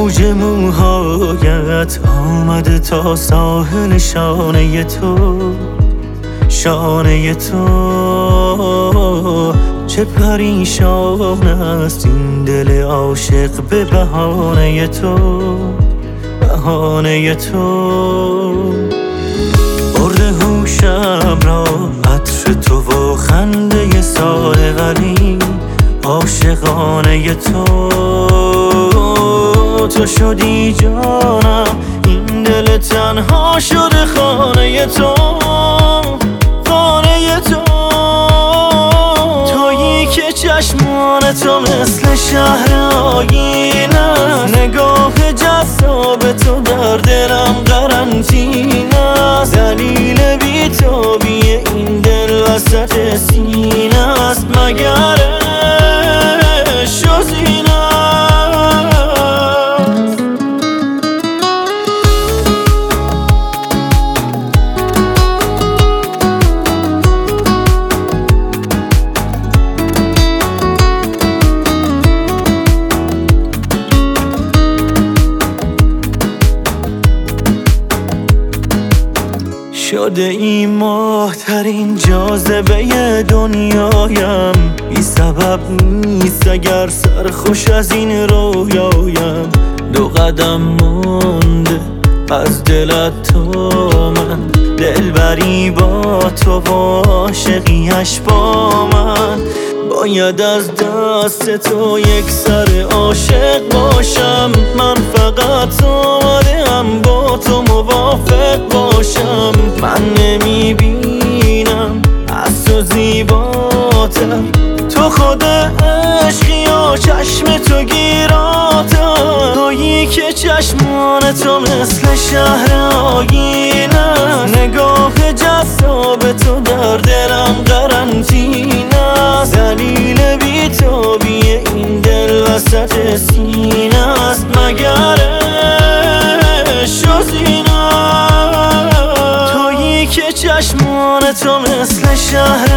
موج موهایت آمده تا ساحل شانه تو، شانه تو. چه پریشان است این دل عاشق به بهانه تو، بهانه تو. برده هوشم را عطر تو و خنده سارغلی، عاشقانه تو. تو شدی جانم، این دل تنها شده خانه تو، خانه تو. تویی که چشمان تو مثل شهر آیین است، نگاه جذاب تو در دلم قرنطینه است. دلیل بی‌تابی این دل وسط سینه است، مگر عشق و زینه است. شده این ماه‌ترین جاذبه دنیایم، بی سبب نیست اگر سرخوش از این رویایم. 2 قدم مونده از دلت تو من، دلبری با تو و عاشقیش با من. باید از دست تو یک سر عاشق باشم، من فقط آمدم با تو موافق باشم. من نمیبینم از تو زیباتر، تو خود عشقی و چشم تو گیراتر. تویی که چشمان تو مثل شهر آیین است، نگاه جذاب تو در دلم قرنطینه است. دلیل بی‌تابی این دل وسط سینه است، مگر عشق و زینه است. تویی که چشمان تو مثل شهر